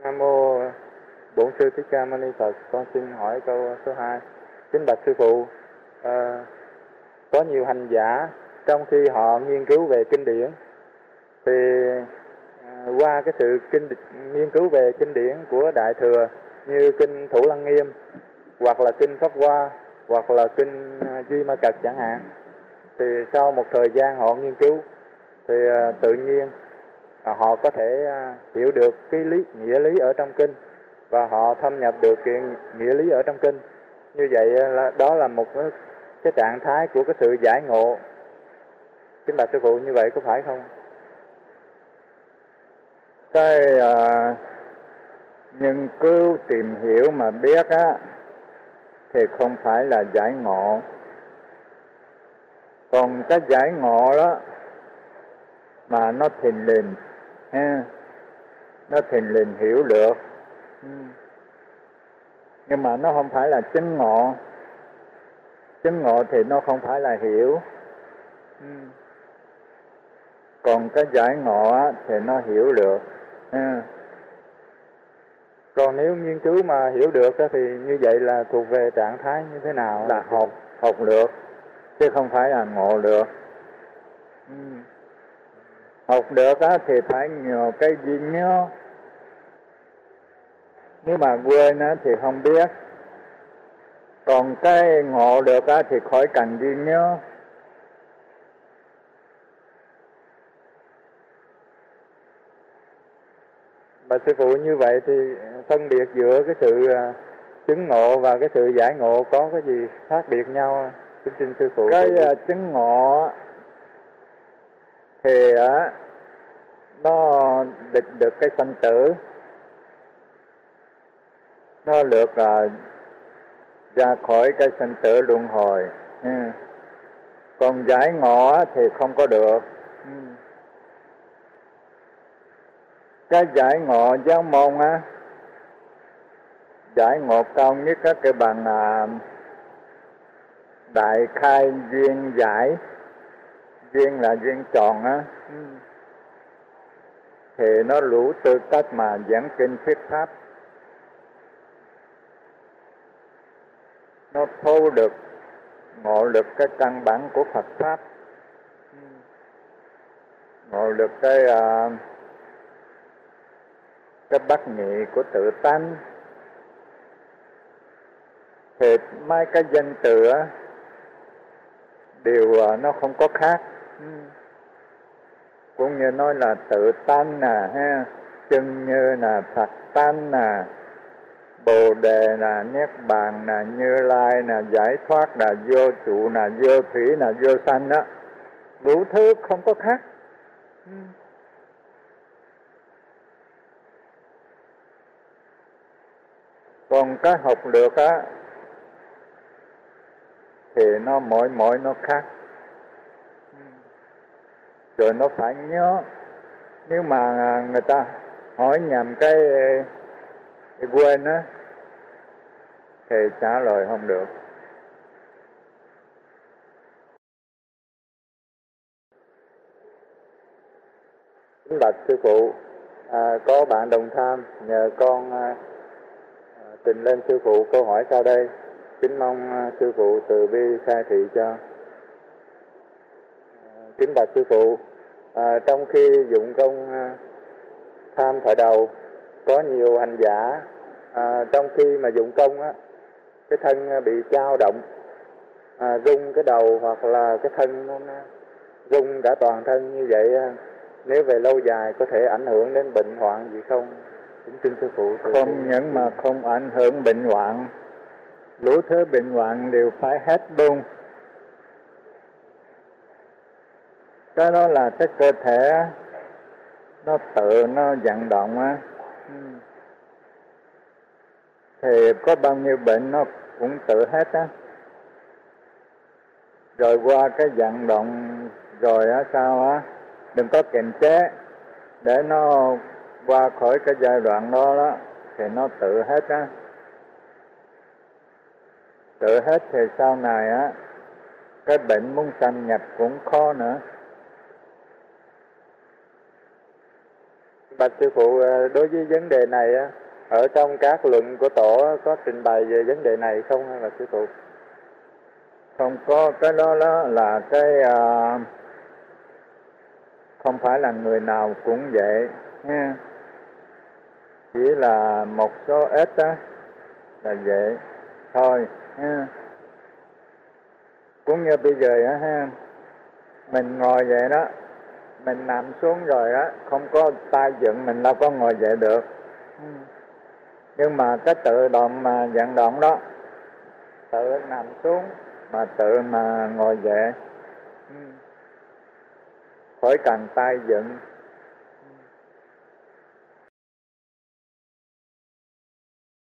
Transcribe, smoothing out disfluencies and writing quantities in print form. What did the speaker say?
Nam mô Bổn Sư Thích Ca Mâu Ni Phật. Con xin hỏi câu số 2. Kính bạch sư phụ, có nhiều hành giả trong khi họ nghiên cứu về kinh điển thì qua cái sự nghiên cứu về kinh điển của Đại Thừa như kinh Thủ Lăng Nghiêm hoặc là kinh Pháp Hoa hoặc là kinh Duy Ma Cật chẳng hạn, thì sau một thời gian họ nghiên cứu thì tự nhiên họ có thể hiểu được cái nghĩa lý ở trong kinh và họ thâm nhập được cái nghĩa lý ở trong kinh. Như vậy đó là một cái trạng thái của cái sự giải ngộ. Kính bạch sư phụ, như vậy có phải không? Cái nghiên cứu tìm hiểu mà biết á thì không phải là giải ngộ. Còn cái giải ngộ đó mà nó thình lình ha, nó thình lình hiểu được, nhưng mà nó không phải là chứng ngộ. Chứng ngộ thì nó không phải là hiểu. Còn cái giải ngộ á thì nó hiểu được ha. Còn nếu nghiên cứu mà hiểu được thì như vậy là thuộc về trạng thái như thế nào? Là học được chứ không phải là ngộ được. Học được á thì phải nhờ cái ghi nhớ. Nếu mà quên á thì không biết. Còn cái ngộ được á thì khỏi cần ghi nhớ. Bạch sư phụ, như vậy thì phân biệt giữa cái sự chứng ngộ và cái sự giải ngộ có cái gì khác biệt nhau? Xin sư phụ. Cái chứng ngộ thì nó địch được cái sanh tử, nó được ra khỏi cái sanh tử luân hồi. Còn giải ngộ thì không có được. Cái giải ngộ giáo môn á, giải ngộ cao nhất á, cái bằng đại khai duyên giải. Duyên là duyên tròn á, thì nó đủ tư cách mà giảng kinh thuyết pháp. Nó thấu được, ngộ được cái căn bản của Phật pháp, ngộ được cái bát nhị của tự tánh. Thì mấy cái danh từ á đều nó không có khác. Cũng như nói là tự tánh nè ha, chân như là Phật tánh nè, Bồ đề là Niết bàn là Như Lai là giải thoát là vô trụ là vô thủy là vô sanh đó, đủ thứ không có khác. Còn cái học được á thì nó mỗi nó khác, rồi nó phải nhớ. Nếu mà người ta hỏi nhầm cái quên á thì trả lời không được. Kính bạch sư phụ, có bạn đồng tham nhờ con trình lên sư phụ câu hỏi sau đây, kính mong sư phụ từ bi khai thị cho. Kính bạch sư phụ, trong khi dụng công tham khởi đầu, có nhiều hành giả trong khi mà dụng công á, cái thân bị dao động, rung cái đầu hoặc là cái thân nó rung cả toàn thân như vậy, nếu về lâu dài có thể ảnh hưởng đến bệnh hoạn gì không? Xin sư phụ. Không những mà không ảnh hưởng bệnh hoạn, đủ thứ bệnh hoạn đều phải hết luôn. Cái đó là cái cơ thể nó tự nó vận động á, thì có bao nhiêu bệnh nó cũng tự hết á. Rồi qua cái vận động rồi á sao á, đừng có kiềm chế để nó qua khỏi cái giai đoạn đó đó, thì nó tự hết á. Tự hết thì sau này á, cái bệnh muốn xâm nhập cũng khó nữa. Bạch sư phụ, đối với vấn đề này á, ở trong các luận của tổ có trình bày về vấn đề này không hả bạch sư phụ? Không có, cái đó là cái không phải là người nào cũng vậy nha. Chỉ là một số ít á là vậy thôi ha. Cũng như bây giờ á ha, mình ngồi vậy đó, mình nằm xuống rồi á, không có tay dựng mình đâu có ngồi dậy được. Nhưng mà cái tự động mà vận động đó, tự nằm xuống mà tự mà ngồi dậy, khỏi cần tay dựng.